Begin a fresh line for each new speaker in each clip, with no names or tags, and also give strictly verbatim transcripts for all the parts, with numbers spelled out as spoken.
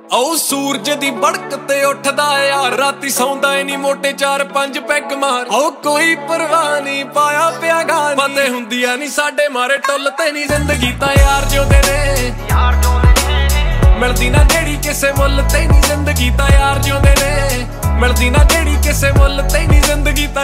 ਉਹ ਸੂਰਜ ਦੀ ਬੜਕ ਤੇ ਉੱਠਦਾ ਯਾਰ ਰਾਤੀ ਸੌਂਦਾ ਈ ਨਹੀਂ ਮੋਟੇ ਚਾਰ ਪੰਜ ਪੈਗ ਮਾਰ ਉਹ ਕੋਈ ਪਰਵਾਹ ਨਹੀਂ ਪਾਇਆ ਪਿਆ ਗਾਨੀ ਪਤੇ ਹੁੰਦੀਆਂ ਨਹੀਂ ਸਾਡੇ ਮਾਰੇ ਟੁੱਲ ਤੇ ਨਹੀਂ ਜ਼ਿੰਦਗੀ ਤਾਂ ਯਾਰ ਜਿਉਂਦੇ ਨੇ ਯਾਰ ਜਿਉਂਦੇ ਨੇ ਮਿਲਦੀ ਨਾ ਜਿਹੜੀ ਕਿਸੇ ਮੁੱਲ ਤੇ ਨਹੀਂ ਜ਼ਿੰਦਗੀ ਤਾਂ ਯਾਰ ਜਿਉਂਦੇ ਨੇ ਮਿਲਦੀ ਨਾ ਜਿਹੜੀ ਕਿਸੇ ਮੁੱਲ ਤੇ ਨਹੀਂ ਜ਼ਿੰਦਗੀ ਤਾਂ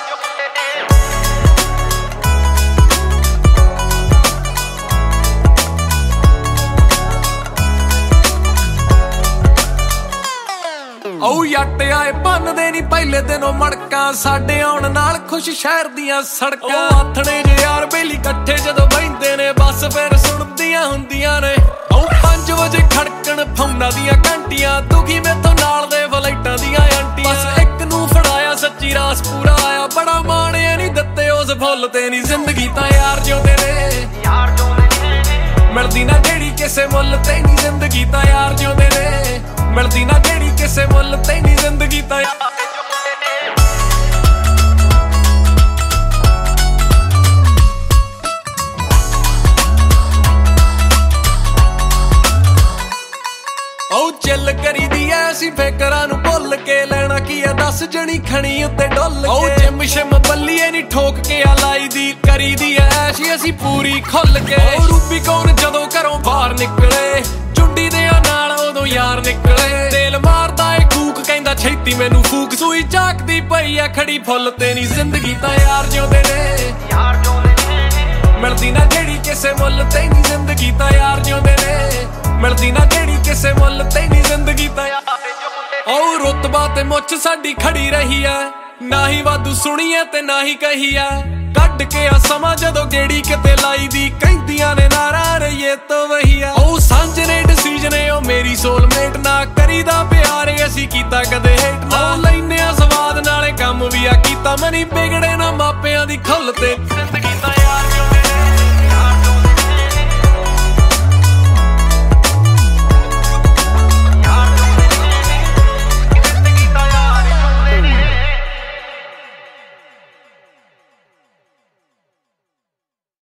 ਉਹ ਜੱਟ ਆਏ ਭੰਨਦੇ ਨੀ ਪਹਿਲੇ ਦਿਨੋਂ ਮੜਕਾਂ ਸਾਡੇ ਆਉਣ ਨਾਲ ਖੁਸ਼ ਸ਼ਹਿਰ ਦੀਆਂ ਸੜਕਾਂ ਆਥਣੇ ਜੇ ਯਾਰ ਬੇਲੀ ਇਕੱਠੇ ਜਦੋਂ ਬਹਿੰਦੇ ਨੇ ਬਸ ਫਿਰ ਸੁਣਦੀਆਂ ਹੁੰਦੀਆਂ ਨੇ ਉਹ ਪੰਜ ਵਜੇ ਖੜਕਣ ਫੌਨਾਂ ਦੀਆਂ ਘੰਟੀਆਂ ਦੁਖੀ ਮੈਥੋਂ ਨਾਲ ਦੇ ਫਲਾਈਟਾਂ ਦੀਆਂ ਆਂਟੀਆਂ ਬਸ ਇੱਕ ਨੂੰ ਫੜਾਇਆ ਸੱਚੀ ਰਾਸ ਪੂਰਾ ਆਇਆ ਬੜਾ ਮਾਣਿਆ ਨਹੀਂ ਦਿੱਤੇ ਉਸ ਫੁੱਲ ਤੇ ਨਹੀਂ ਜ਼ਿੰਦਗੀ ਤਾਂ ਯਾਰ ਜਿਉਂਦੇ ਨੇ ਯਾਰ ਜਿਉਂਦੇ ਨੇ ਮਿਲਦੀ ਨਾ ਜਿਹੜੀ ਕਿਸੇ ਮੁੱਲ ਤੇ ਨਹੀਂ ਜ਼ਿੰਦਗੀ ਤਾਂ ਯਾਰ ਜਿਉਂਦੇ ਨੇ ਮਿਲਦੀ ਨਾ ਜਿਹੜੀ ਕਿਸੇ ਮੁੱਲ ਤੇ ਨਹੀਂ ਜ਼ਿੰਦਗੀ ਤਾਂ ਉਹ ਚੱਲ ਕਰੀਦੀ ਐ ਅਸੀਂ ਫੇਕਰਾਂ ਨੂੰ ਭੁੱਲ ਕੇ ਲੈਣਾ ਕੀ ਆ ਦਸ ਜਣੀ ਖਣੀ ਉੱਤੇ ਡੁੱਲ ਕੇ ਉਹ ਜਿਮ ਸ਼ਿਮ ਬੱਲੀਏ ਨੀ ਠੋਕ ਕੇ ਆ ਲਾਈ ਦੀ ਕਰੀਦੀ ਐ ਅਸੀਂ ਪੂਰੀ ਖੁੱਲ ਕੇ ਉਹ ਰੂਬੀ ਕੌਣ ਜਦੋਂ ਘਰੋਂ ਬਾਹਰ ਨਿਕਲੇ ਚੁੰਡੀ ਦੇ ਨਾਲ ਉਦੋਂ ਯਾਰ ਨਿਕਲੇ ਤੇਲ ਮਾਰਦਾ ਏ ਕੂਕ ਕਹਿੰਦਾ ਛੇਤੀ ਮੈਨੂੰ ਫੂਕ ਸੂਈ ਝਾਕਦੀ ਪਈ ਆ ਖੜੀ ਫੁੱਲ ਤੇ ਨਹੀਂ ਜ਼ਿੰਦਗੀ ਤਾਂ ਯਾਰ ਜਿਉਂਦੇ ਨੇ ਯਾਰ ਜਿਉਂਦੇ ਨੇ ਮਿਲਦੀ ਨਾ ਜਿਹੜੀ ਕਿਸੇ ਮੁੱਲ ਤੇ ਨਹੀਂ ਜ਼ਿੰਦਗੀ ਤਾਂ ਯਾਰ ਜਿਉਂਦੇ ਨੇ ਮਿਲਦੀ ਨਾ ਜਿਹੜੀ ਕਿਸੇ ਮੁੱਲ ਤੇ ਨਹੀਂ ਜ਼ਿੰਦਗੀ ਤਾਂ ਉਹ ਰੁਤਬਾ ਤੇ ਮੁੱਛ ਸਾਡੀ ਖੜੀ ਰਹੀ ਐ ਨਾ ਹੀ ਵਾਧੂ ਸੁਣੀਏ ਤੇ ਨਾ ਹੀ ਕਹੀਏ ਕੱਢ ਕੇ ਆ ਸਮਾਂ ਜਦੋਂ ਗੇੜੀ ਕਿਤੇ ਲਾਈ ਦੀ ਕਹਿੰਦੀਆਂ ਨੇ ਨਾਰਾ ਰਹੀਏ ਤੋਂ ਵਹੀ ਆ ਉਹ ਸਾਂਝ ਨੇ ਡਿਸੀਜਨ ਏ ਉਹ ਮੇਰੀ ਸੋਲਮੇਟ ਨਾ ਕਰੀਦਾ ਪਿਆਰ ਅਸੀਂ ਕੀਤਾ ਕਦੇ ਹੇਟ ਨਾ ਲੈਨੇ ਆ ਸਵਾਦ ਨਾਲੇ ਕੰਮ ਵੀ ਆ ਕੀਤਾ ਮਨੀ ਵਿਗੜੇ ਨਾ ਮਾਪਿਆਂ ਦੀ ਖੁੱਲ ਤੇ ਜ਼ਿੰਦਗੀ ਤਾਂ